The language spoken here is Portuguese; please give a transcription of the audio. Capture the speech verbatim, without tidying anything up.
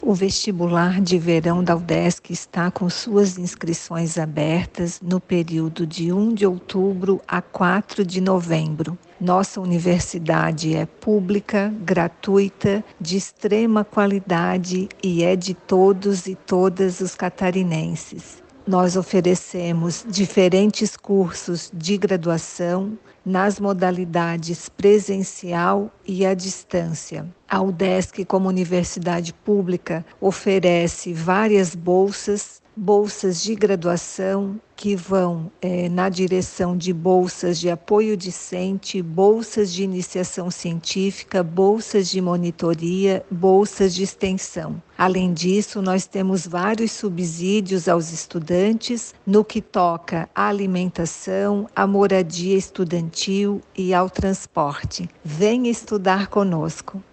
O vestibular de verão da UDESC está com suas inscrições abertas no período de primeiro de outubro a quatro de novembro. Nossa universidade é pública, gratuita, de extrema qualidade e é de todos e todas os catarinenses. Nós oferecemos diferentes cursos de graduação nas modalidades presencial e à distância. A UDESC, como universidade pública, oferece várias bolsas, bolsas de graduação que vão é, na direção de bolsas de apoio discente, bolsas de iniciação científica, bolsas de monitoria, bolsas de extensão. Além disso, nós temos vários subsídios aos estudantes no que toca à alimentação, à moradia estudantil e ao transporte. Venha estudar conosco.